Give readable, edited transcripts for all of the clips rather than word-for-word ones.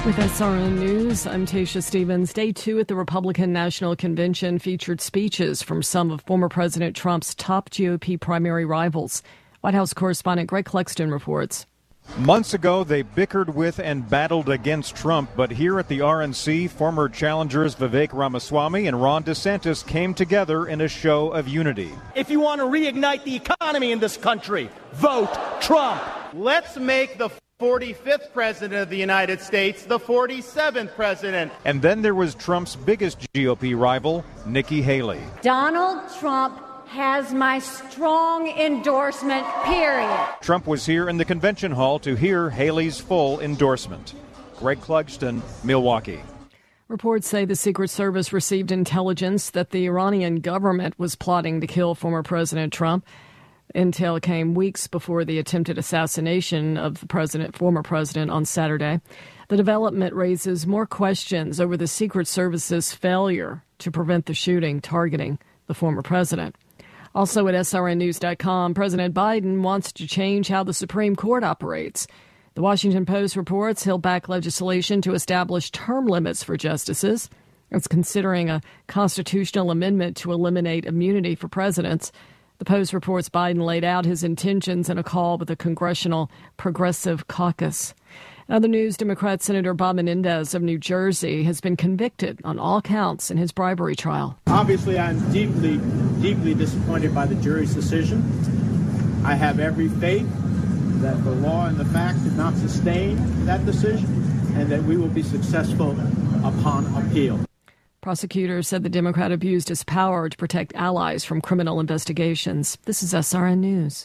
With SRN News, I'm Tasha Stevens. Day 2 at the Republican National Convention featured speeches from some of former President Trump's top GOP primary rivals. White House correspondent Greg Clugston reports. Months ago, they bickered with and battled against Trump, but here at the RNC, former challengers Vivek Ramaswamy and Ron DeSantis came together in a show of unity. If you want to reignite the economy in this country, vote Trump. Let's make the 45th president of the United States the 47th president. And then there was Trump's biggest GOP rival, Nikki Haley. Donald Trump has my strong endorsement, period. Trump was here in the convention hall to hear Haley's full endorsement. Greg Clugston, Milwaukee. Reports say the Secret Service received intelligence that the Iranian government was plotting to kill former President Trump. Intel came weeks before the attempted assassination of the former president on Saturday. The development raises more questions over the Secret Service's failure to prevent the shooting targeting the former president. Also at srnnews.com, President Biden wants to change how the Supreme Court operates. The Washington Post reports he'll back legislation to establish term limits for justices. It's considering a constitutional amendment to eliminate immunity for presidents. The Post reports Biden laid out his intentions in a call with the Congressional Progressive Caucus. In other news, Democrat Senator Bob Menendez of New Jersey has been convicted on all counts in his bribery trial. Obviously, I'm deeply, deeply disappointed by the jury's decision. I have every faith that the law and the facts did not sustain that decision and that we will be successful upon appeal. Prosecutors said the Democrat abused his power to protect allies from criminal investigations. This is SRN News.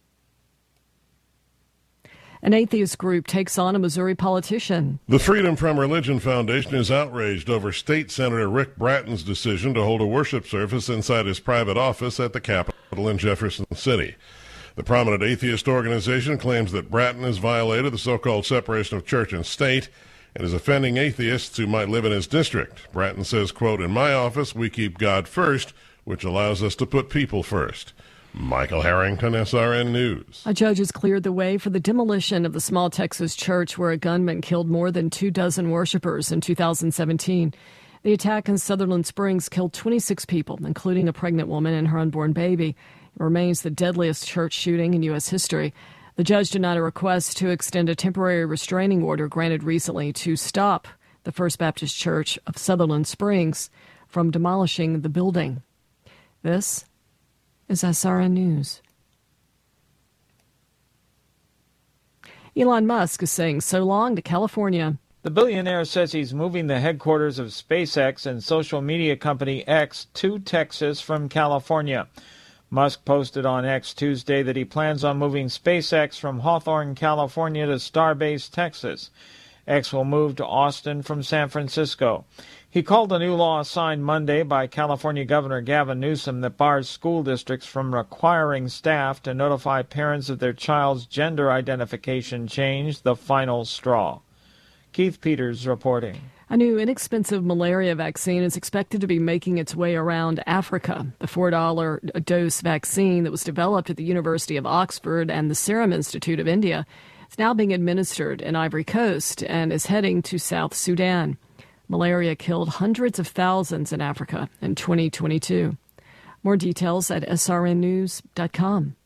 An atheist group takes on a Missouri politician. The Freedom from Religion Foundation is outraged over State Senator Rick Bratton's decision to hold a worship service inside his private office at the Capitol in Jefferson City. The prominent atheist organization claims that Bratton has violated the so-called separation of church and state and is offending atheists who might live in his district. Bratton says, quote, "In my office, we keep God first, which allows us to put people first." Michael Harrington, SRN News. A judge has cleared the way for the demolition of the small Texas church where a gunman killed more than 24 worshipers in 2017. The attack in Sutherland Springs killed 26 people, including a pregnant woman and her unborn baby. It remains the deadliest church shooting in U.S. history. The judge denied a request to extend a temporary restraining order granted recently to stop the First Baptist Church of Sutherland Springs from demolishing the building. This is SRN News. Elon Musk is saying so long to California. The billionaire says he's moving the headquarters of SpaceX and social media company X to Texas from California. Musk posted on X Tuesday that he plans on moving SpaceX from Hawthorne, California to Starbase, Texas. X will move to Austin from San Francisco. He called a new law signed Monday by California Governor Gavin Newsom that bars school districts from requiring staff to notify parents of their child's gender identification change the final straw. Keith Peters reporting. A new inexpensive malaria vaccine is expected to be making its way around Africa. The $4 a dose vaccine that was developed at the University of Oxford and the Serum Institute of India is now being administered in Ivory Coast and is heading to South Sudan. Malaria killed hundreds of thousands in Africa in 2022. More details at srnnews.com.